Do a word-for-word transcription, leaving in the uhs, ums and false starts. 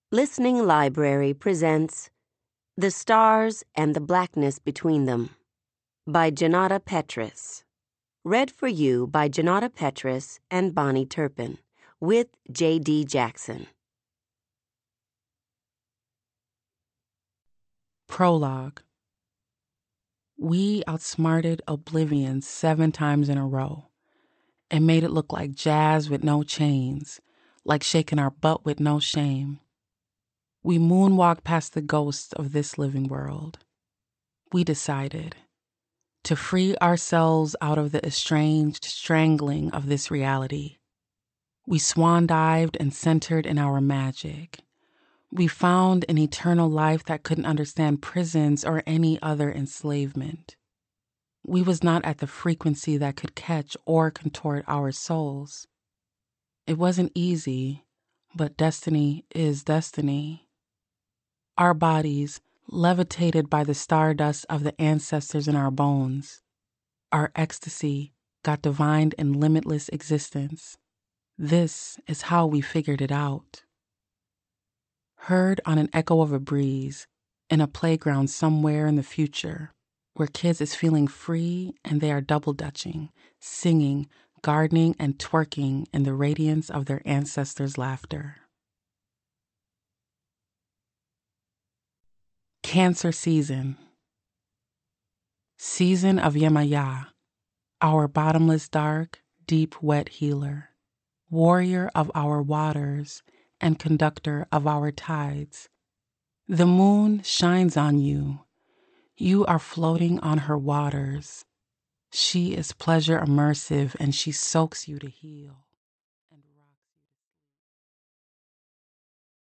Listening Library presents The Stars and the Blackness Between Them by Junauda Petrus. Read for you by Junauda Petrus and Bonnie Turpin, with J D Jackson. Prologue. We outsmarted Oblivion seven times in a row and made it look like jazz with no chains, like shaking our butt with no shame. We moonwalked past the ghosts of this living world. We decided to free ourselves out of the estranged strangling of this reality. We swan dived and centered in our magic. We found an eternal life that couldn't understand prisons or any other enslavement. We was not at the frequency that could catch or contort our souls. It wasn't easy, but destiny is destiny. Our bodies, levitated by the stardust of the ancestors in our bones. Our ecstasy got divined in limitless existence. This is how we figured it out. Heard on an echo of a breeze, in a playground somewhere in the future, where kids is feeling free and they are double dutching, singing, gardening, and twerking in the radiance of their ancestors' laughter. Cancer season. Season of Yemaya, our bottomless dark, deep wet healer, warrior of our waters and conductor of our tides. The moon shines on you. You are floating on her waters. She is pleasure immersive and she soaks you to heal.